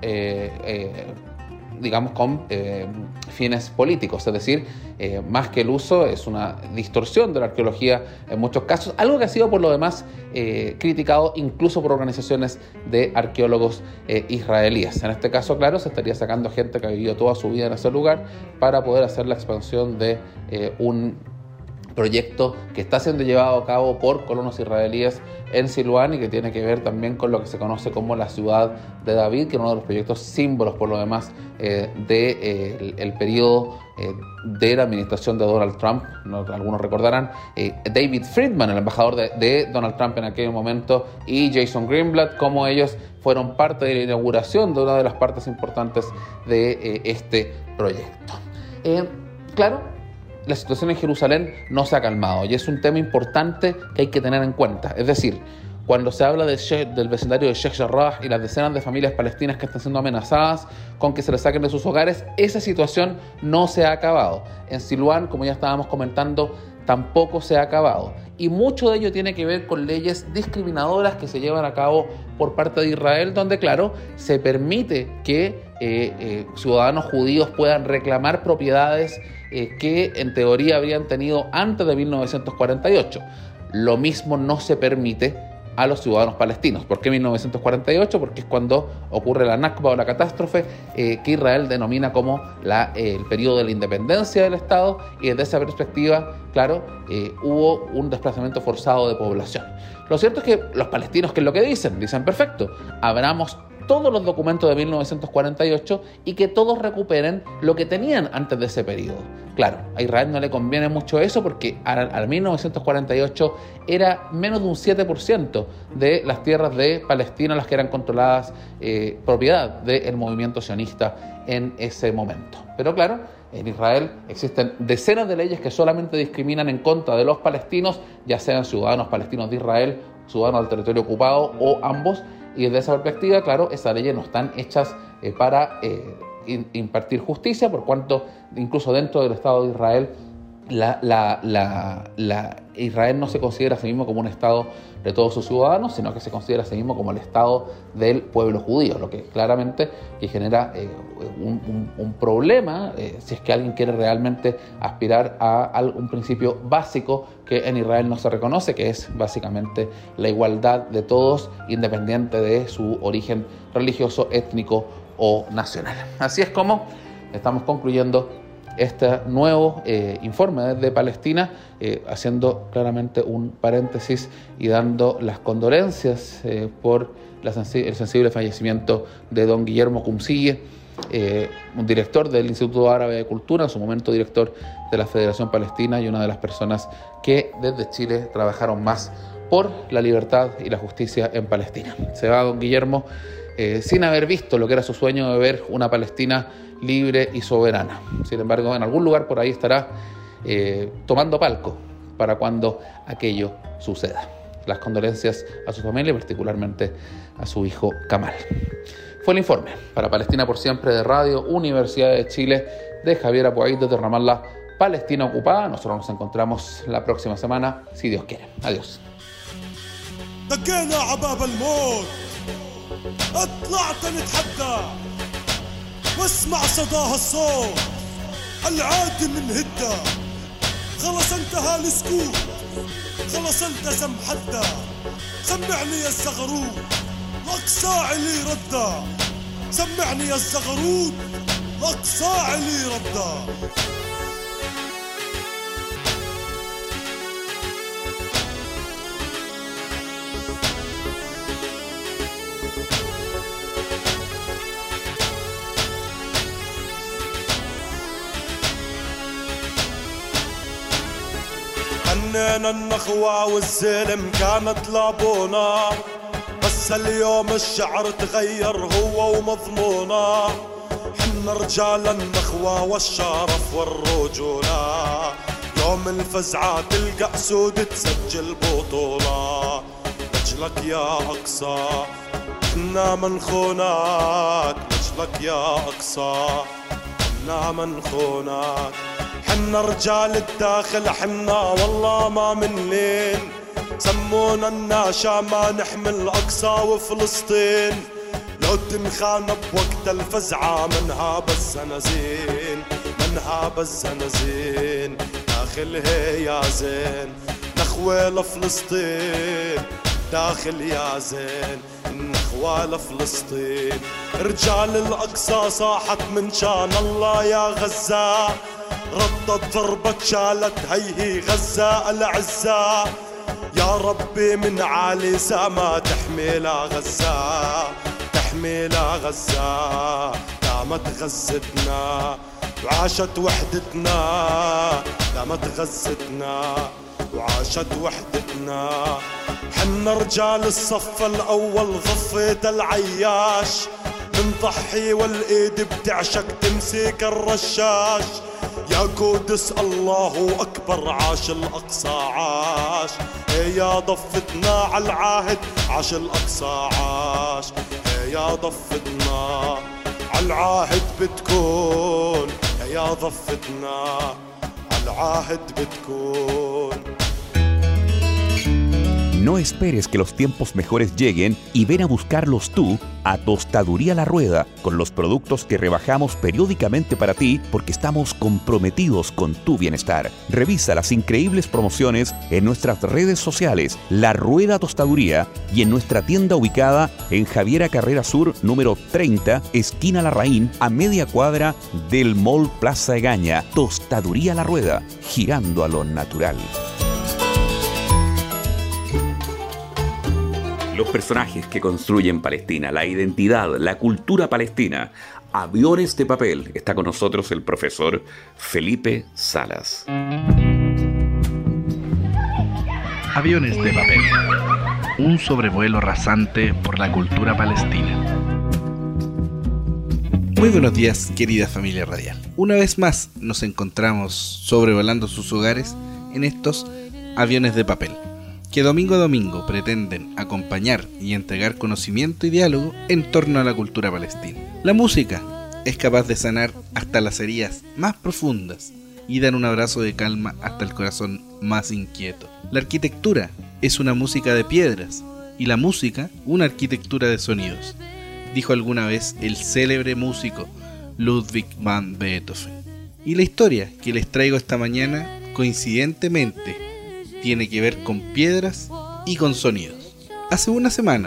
fines políticos, es decir, más que el uso, es una distorsión de la arqueología en muchos casos, algo que ha sido por lo demás criticado incluso por organizaciones de arqueólogos israelíes. En este caso, claro, se estaría sacando gente que ha vivido toda su vida en ese lugar para poder hacer la expansión de un proyecto que está siendo llevado a cabo por colonos israelíes en Siluán y que tiene que ver también con lo que se conoce como la ciudad de David, que es uno de los proyectos símbolos, por lo demás, del periodo de la administración de Donald Trump. Algunos recordarán David Friedman, el embajador de Donald Trump en aquel momento, y Jason Greenblatt, como ellos fueron parte de la inauguración de una de las partes importantes de este proyecto. Claro, la situación en Jerusalén no se ha calmado y es un tema importante que hay que tener en cuenta. Es decir, cuando se habla del vecindario de Sheikh Jarrah y las decenas de familias palestinas que están siendo amenazadas con que se les saquen de sus hogares, esa situación no se ha acabado. En Siluán, como ya estábamos comentando, tampoco se ha acabado. Y mucho de ello tiene que ver con leyes discriminadoras que se llevan a cabo por parte de Israel, donde, claro, se permite que ciudadanos judíos puedan reclamar propiedades que en teoría habrían tenido antes de 1948. Lo mismo no se permite a los ciudadanos palestinos. ¿Por qué 1948? Porque es cuando ocurre la Nakba o la catástrofe que Israel denomina como el periodo de la independencia del Estado, y desde esa perspectiva, claro, hubo un desplazamiento forzado de población. Lo cierto es que los palestinos, ¿qué es lo que dicen? Dicen, perfecto, abramos todos los documentos de 1948 y que todos recuperen lo que tenían antes de ese periodo. Claro, a Israel no le conviene mucho eso porque al 1948 era menos de un 7% de las tierras de Palestina las que eran controladas, propiedad del movimiento sionista en ese momento. Pero claro, en Israel existen decenas de leyes que solamente discriminan en contra de los palestinos, ya sean ciudadanos palestinos de Israel, ciudadanos del territorio ocupado o ambos. Y desde esa perspectiva, claro, esas leyes no están hechas para impartir justicia, por cuanto incluso dentro del Estado de Israel, Israel no se considera a sí mismo como un Estado de todos sus ciudadanos, sino que se considera a sí mismo como el Estado del pueblo judío, lo que claramente que genera un problema si es que alguien quiere realmente aspirar a un principio básico que en Israel no se reconoce, que es básicamente la igualdad de todos, independiente de su origen religioso, étnico o nacional. Así es como estamos concluyendo este nuevo informe desde Palestina, haciendo claramente un paréntesis y dando las condolencias por el sensible fallecimiento de don Guillermo Kumsiye, un director del Instituto Árabe de Cultura, en su momento director de la Federación Palestina y una de las personas que desde Chile trabajaron más por la libertad y la justicia en Palestina. Se va don Guillermo sin haber visto lo que era su sueño de ver una Palestina libre y soberana. Sin embargo, en algún lugar por ahí estará tomando palco para cuando aquello suceda. Las condolencias a su familia, particularmente a su hijo Kamal. Fue el informe para Palestina por Siempre de Radio Universidad de Chile de Javier Apuaid desde Ramallah, Palestina ocupada. Nosotros nos encontramos la próxima semana, si Dios quiere. Adiós. طلعت نتحدى واسمع صداها الصوت العادي من هدى خلص انتهى السكوت خلص التزم حدا سمعني يا الزغرود لك ساعي لي ردا سمعني يا الزغرود لك ساعي لي ردا حنينا النخوة والزلم كانت لابونا بس اليوم الشعر تغير هو ومضمونا حنا رجال النخوة والشرف والرجولة يوم الفزعة تلقى أسود تسجل بطولة نجلك يا أقصى حنا من خوناك نجلك يا أقصى حنا من خوناك حنا رجال الداخل حنا والله ما من لين سمونا الناشا ما نحمل أقصى وفلسطين لو تنخان بوقت الفزعة منها بالزنازين منها بالزنازين داخل هي يا زين نخوة لفلسطين داخل يا زين النخوة لفلسطين رجال الأقصى صاحت من شان الله يا غزة ردت ضربة شالت هي غزة الأعزاء يا ربي من عالي سما تحمي لا غزة تحمي لا غزة دامت غزتنا وعاشت وحدتنا دامت غزتنا وعاشت وحدتنا حنا رجال الصف الأول ضفة العياش بنضحي والإيد بتعشق تمسك الرشاش يا قدس الله أكبر عاش الأقصى عاش يا ضفتنا على العهد عاش الأقصى عاش يا ضفتنا على العهد بتكون يا ضفتنا على العهد بتكون. No esperes que los tiempos mejores lleguen y ven a buscarlos tú a Tostaduría La Rueda con los productos que rebajamos periódicamente para ti porque estamos comprometidos con tu bienestar. Revisa las increíbles promociones en nuestras redes sociales La Rueda Tostaduría y en nuestra tienda ubicada en Javiera Carrera Sur número 30, esquina Larraín, a media cuadra del Mall Plaza Egaña. Tostaduría La Rueda, girando a lo natural. Los personajes que construyen Palestina, la identidad, la cultura palestina. Aviones de papel. Está con nosotros el profesor Felipe Salas. Aviones de papel. Un sobrevuelo rasante por la cultura palestina. Muy buenos días, querida familia radial. Una vez más nos encontramos sobrevolando sus hogares en estos aviones de papel, que domingo a domingo pretenden acompañar y entregar conocimiento y diálogo en torno a la cultura palestina. La música es capaz de sanar hasta las heridas más profundas y dar un abrazo de calma hasta el corazón más inquieto. La arquitectura es una música de piedras y la música una arquitectura de sonidos, dijo alguna vez el célebre músico Ludwig van Beethoven. Y la historia que les traigo esta mañana, coincidentemente, tiene que ver con piedras y con sonidos. Hace una semana,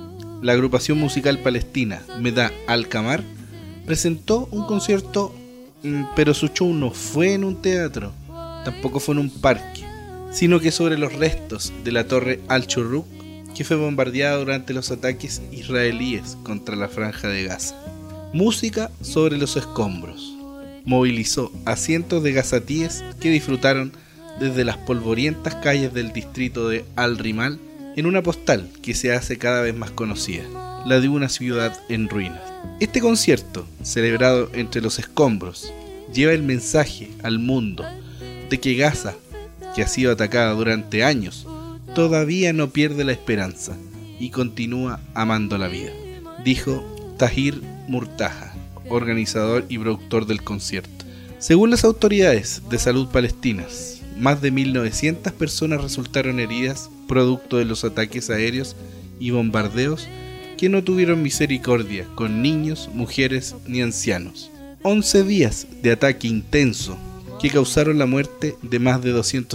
la agrupación musical palestina Meda Al-Kamar presentó un concierto, pero su show no fue en un teatro, tampoco fue en un parque, sino que sobre los restos de la torre Al-Shuruk, que fue bombardeada durante los ataques israelíes contra la Franja de Gaza. Música sobre los escombros movilizó a cientos de gazatíes que disfrutaron desde las polvorientas calles del distrito de Al-Rimal en una postal que se hace cada vez más conocida, la de una ciudad en ruinas. Este concierto, celebrado entre los escombros, lleva el mensaje al mundo de que Gaza, que ha sido atacada durante años, todavía no pierde la esperanza y continúa amando la vida, dijo Tahir Murtaja, organizador y productor del concierto. Según las autoridades de salud palestinas, más de 1.900 personas resultaron heridas producto de los ataques aéreos y bombardeos que no tuvieron misericordia con niños, mujeres ni ancianos. 11 días de ataque intenso que causaron la muerte de más de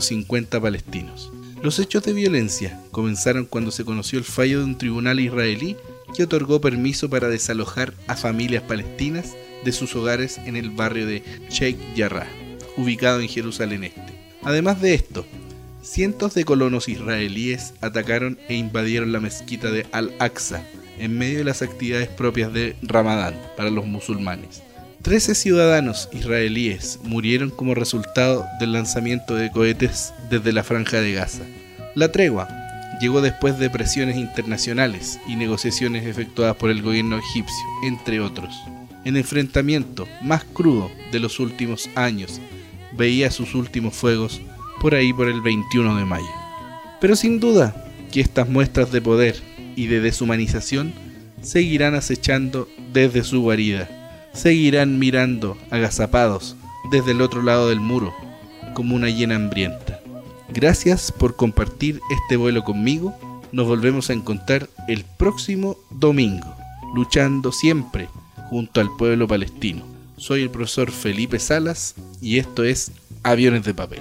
250 palestinos. Los hechos de violencia comenzaron cuando se conoció el fallo de un tribunal israelí que otorgó permiso para desalojar a familias palestinas de sus hogares en el barrio de Sheikh Jarrah, ubicado en Jerusalén Este. Además de esto, cientos de colonos israelíes atacaron e invadieron la mezquita de Al-Aqsa en medio de las actividades propias de Ramadán para los musulmanes. 13 ciudadanos israelíes murieron como resultado del lanzamiento de cohetes desde la Franja de Gaza. La tregua llegó después de presiones internacionales y negociaciones efectuadas por el gobierno egipcio, entre otros. El enfrentamiento más crudo de los últimos años veía sus últimos fuegos por ahí por el 21 de mayo. Pero sin duda que estas muestras de poder y de deshumanización seguirán acechando desde su guarida, seguirán mirando agazapados desde el otro lado del muro como una hiena hambrienta. Gracias por compartir este vuelo conmigo. Nos volvemos a encontrar el próximo domingo, luchando siempre junto al pueblo palestino. Soy el profesor Felipe Salas y esto es Aviones de Papel.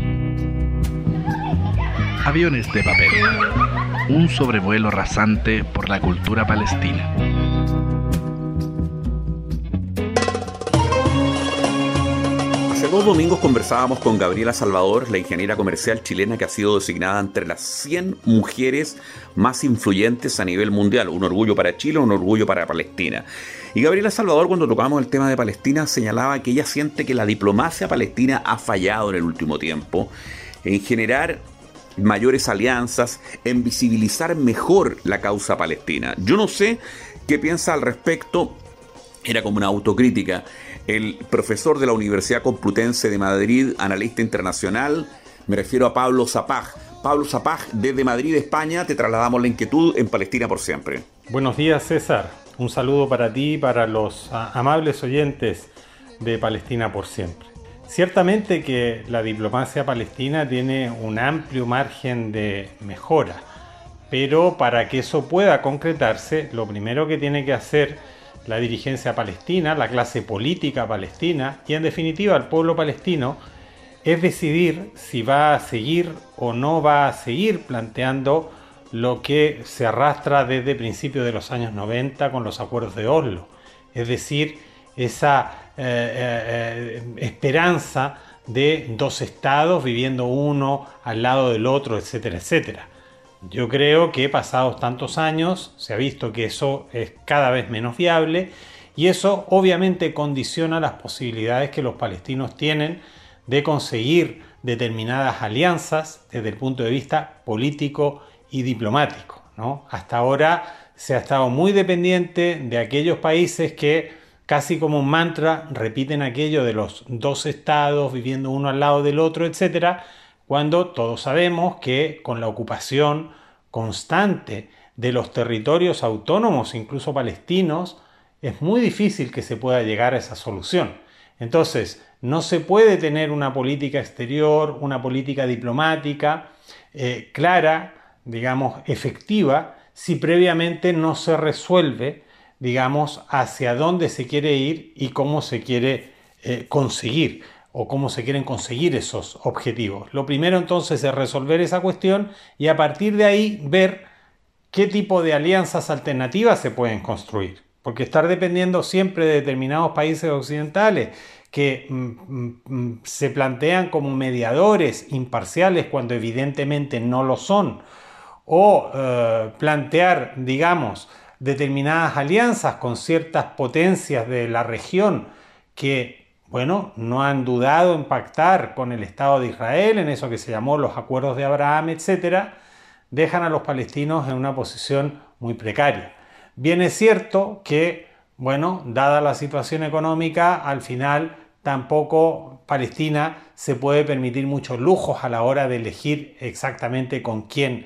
Aviones de Papel. Un sobrevuelo rasante por la cultura palestina. Hace Hace 2 domingos conversábamos con Gabriela Salvador, la ingeniera comercial chilena que ha sido designada entre las 100 mujeres más influyentes a nivel mundial. Un orgullo para Chile, un orgullo para Palestina. Y Gabriela Salvador, cuando tocamos el tema de Palestina, señalaba que ella siente que la diplomacia palestina ha fallado en el último tiempo en generar mayores alianzas, en visibilizar mejor la causa palestina. Yo no sé qué piensa al respecto. Era como una autocrítica. El profesor de la Universidad Complutense de Madrid, analista internacional, me refiero a Pablo Zapag. Pablo Zapag, desde Madrid, España, te trasladamos la inquietud en Palestina por siempre. Buenos días, César. Un saludo para ti y para los amables oyentes de Palestina por siempre. Ciertamente que la diplomacia palestina tiene un amplio margen de mejora, pero para que eso pueda concretarse, lo primero que tiene que hacer la dirigencia palestina, la clase política palestina y en definitiva el pueblo palestino es decidir si va a seguir o no va a seguir planteando lo que se arrastra desde principios de los años 90 con los acuerdos de Oslo, es decir, esa esperanza de 2 estados viviendo uno al lado del otro, etcétera, etcétera. Yo creo que pasados tantos años se ha visto que eso es cada vez menos viable y eso obviamente condiciona las posibilidades que los palestinos tienen de conseguir determinadas alianzas desde el punto de vista político y diplomático, ¿no? Hasta ahora se ha estado muy dependiente de aquellos países que casi como un mantra repiten aquello de los 2 estados viviendo uno al lado del otro, etcétera, cuando todos sabemos que con la ocupación constante de los territorios autónomos, incluso palestinos, es muy difícil que se pueda llegar a esa solución. Entonces, no se puede tener una política exterior, una política diplomática clara, digamos, efectiva, si previamente no se resuelve, digamos, hacia dónde se quiere ir y cómo se quiere conseguir o cómo se quieren conseguir esos objetivos. Lo primero entonces es resolver esa cuestión y a partir de ahí ver qué tipo de alianzas alternativas se pueden construir. Porque estar dependiendo siempre de determinados países occidentales que se plantean como mediadores imparciales cuando evidentemente no lo son, o plantear, digamos, determinadas alianzas con ciertas potencias de la región que bueno, no han dudado en pactar con el Estado de Israel, en eso que se llamó los acuerdos de Abraham, etc., dejan a los palestinos en una posición muy precaria. Bien es cierto que, bueno, dada la situación económica, al final tampoco Palestina se puede permitir muchos lujos a la hora de elegir exactamente con quién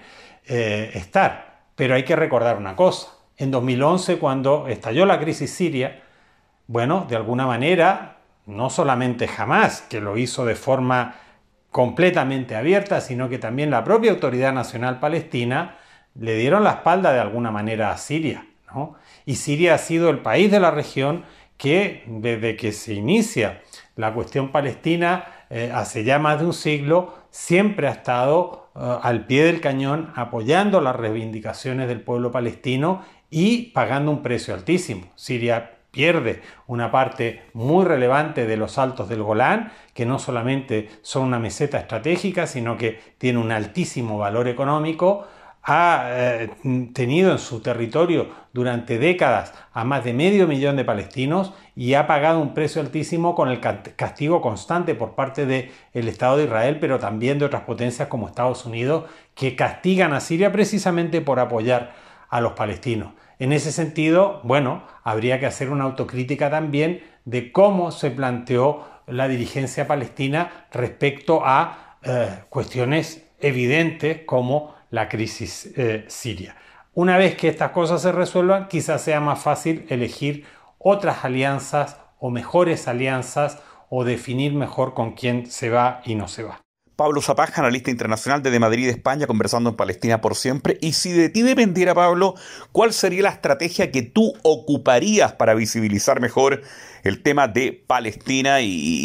estar. Pero hay que recordar una cosa. En 2011, cuando estalló la crisis siria, bueno, de alguna manera, no solamente Hamás, que lo hizo de forma completamente abierta, sino que también la propia Autoridad Nacional Palestina le dieron la espalda de alguna manera a Siria, ¿no? Y Siria ha sido el país de la región que desde que se inicia la cuestión palestina hace ya más de un siglo, siempre ha estado al pie del cañón apoyando las reivindicaciones del pueblo palestino y pagando un precio altísimo. Siria pierde una parte muy relevante de los altos del Golán, que no solamente son una meseta estratégica, sino que tiene un altísimo valor económico. Ha tenido en su territorio durante décadas a más de 500.000 de palestinos y ha pagado un precio altísimo con el castigo constante por parte del Estado de Israel, pero también de otras potencias como Estados Unidos, que castigan a Siria precisamente por apoyar a los palestinos. En ese sentido, bueno, habría que hacer una autocrítica también de cómo se planteó la dirigencia palestina respecto a cuestiones evidentes como la crisis siria. Una vez que estas cosas se resuelvan, quizás sea más fácil elegir otras alianzas o mejores alianzas o definir mejor con quién se va y no se va. Pablo Zapag, analista internacional desde Madrid, España, conversando en Palestina por siempre. Y si de ti dependiera, Pablo, ¿cuál sería la estrategia que tú ocuparías para visibilizar mejor el tema de Palestina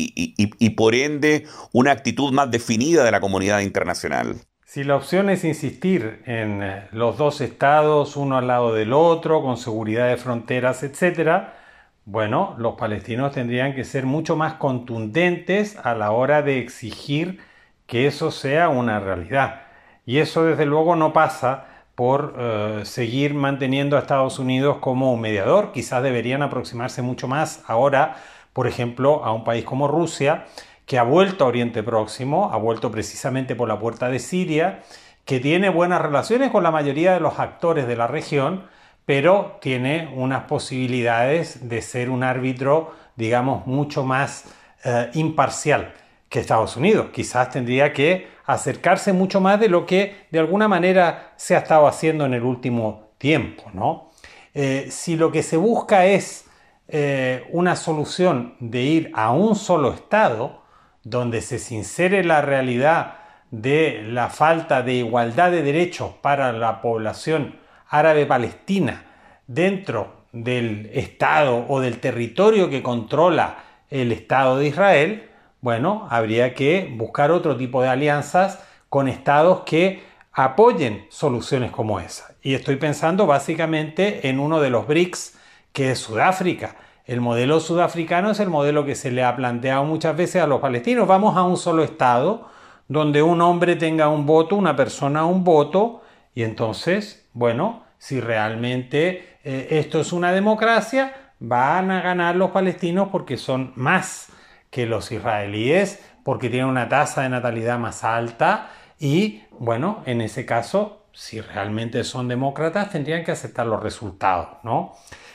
y por ende una actitud más definida de la comunidad internacional? Si la opción es insistir en los 2 estados, uno al lado del otro, con seguridad de fronteras, etc., bueno, los palestinos tendrían que ser mucho más contundentes a la hora de exigir que eso sea una realidad. Y eso desde luego no pasa por seguir manteniendo a Estados Unidos como un mediador. Quizás deberían aproximarse mucho más ahora, por ejemplo, a un país como Rusia, que ha vuelto a Oriente Próximo, ha vuelto precisamente por la puerta de Siria, que tiene buenas relaciones con la mayoría de los actores de la región, pero tiene unas posibilidades de ser un árbitro, digamos, mucho más imparcial que Estados Unidos. Quizás tendría que acercarse mucho más de lo que de alguna manera se ha estado haciendo en el último tiempo, ¿no? Si lo que se busca es una solución de ir a un solo Estado, donde se sincere la realidad de la falta de igualdad de derechos para la población árabe palestina dentro del Estado o del territorio que controla el Estado de Israel, bueno, habría que buscar otro tipo de alianzas con estados que apoyen soluciones como esa. Y estoy pensando básicamente en uno de los BRICS, que es Sudáfrica. El modelo sudafricano es el modelo que se le ha planteado muchas veces a los palestinos. Vamos a un solo estado, donde un hombre tenga un voto, una persona un voto, y entonces, bueno, si realmente esto es una democracia, van a ganar los palestinos porque son más que los israelíes, porque tienen una tasa de natalidad más alta y, bueno, en ese caso, si realmente son demócratas, tendrían que aceptar los resultados, ¿no?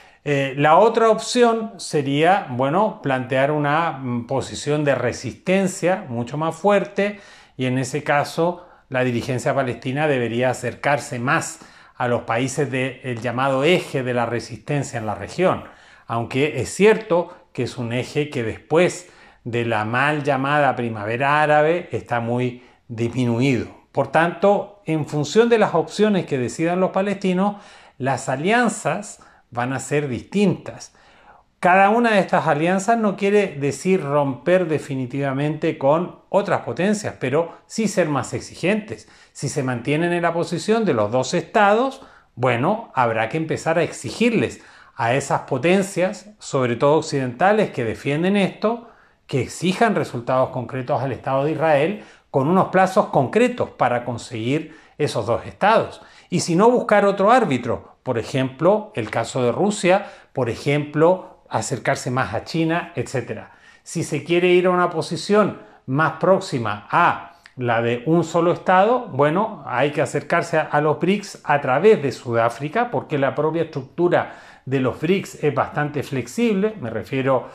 La otra opción sería, bueno, plantear una posición de resistencia mucho más fuerte y en ese caso la dirigencia palestina debería acercarse más a los países del llamado eje de la resistencia en la región, aunque es cierto que es un eje que después de la mal llamada primavera árabe está muy disminuido. Por tanto, en función de las opciones que decidan los palestinos, las alianzas van a ser distintas. Cada una de estas alianzas no quiere decir romper definitivamente con otras potencias, pero sí ser más exigentes. Si se mantienen en la posición de los dos estados, bueno, habrá que empezar a exigirles a esas potencias, sobre todo occidentales, que defienden esto, que exijan resultados concretos al Estado de Israel con unos plazos concretos para conseguir esos dos estados. Y si no, buscar otro árbitro, por ejemplo, el caso de Rusia, por ejemplo, acercarse más a China, etc. Si se quiere ir a una posición más próxima a la de un solo estado, bueno, hay que acercarse a los BRICS a través de Sudáfrica, porque la propia estructura de los BRICS es bastante flexible, me refiero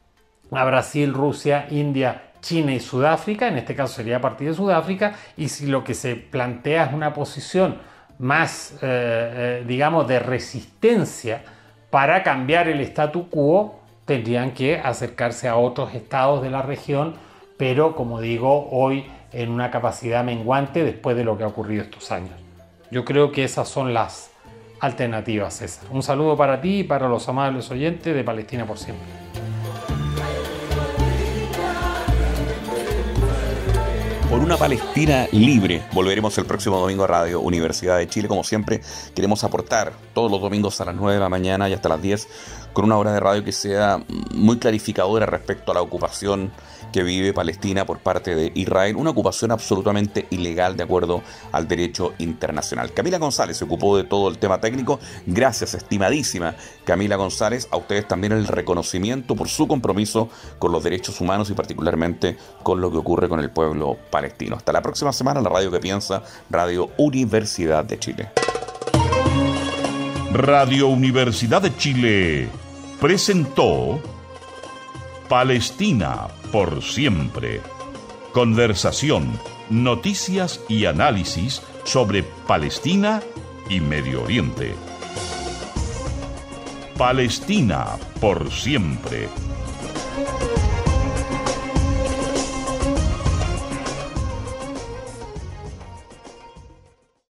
a Brasil, Rusia, India, China y Sudáfrica, en este caso sería a partir de Sudáfrica, y si lo que se plantea es una posición más, digamos, de resistencia para cambiar el statu quo, tendrían que acercarse a otros estados de la región, pero como digo, hoy en una capacidad menguante después de lo que ha ocurrido estos años. Yo creo que esas son las alternativas, César. Un saludo para ti y para los amables oyentes de Palestina por siempre. Por una Palestina libre. Volveremos el próximo domingo a Radio Universidad de Chile. Como siempre, queremos aportar todos los domingos a las 9 de la mañana y hasta las 10 con una hora de radio que sea muy clarificadora respecto a la ocupación que vive Palestina por parte de Israel, una ocupación absolutamente ilegal de acuerdo al derecho internacional. Camila González se ocupó de todo el tema técnico. Gracias, estimadísima Camila González. A ustedes también el reconocimiento por su compromiso con los derechos humanos y particularmente con lo que ocurre con el pueblo palestino. Hasta la próxima semana, la radio que piensa, Radio Universidad de Chile. Radio Universidad de Chile presentó Palestina por siempre. Conversación, noticias y análisis sobre Palestina y Medio Oriente. Palestina por siempre.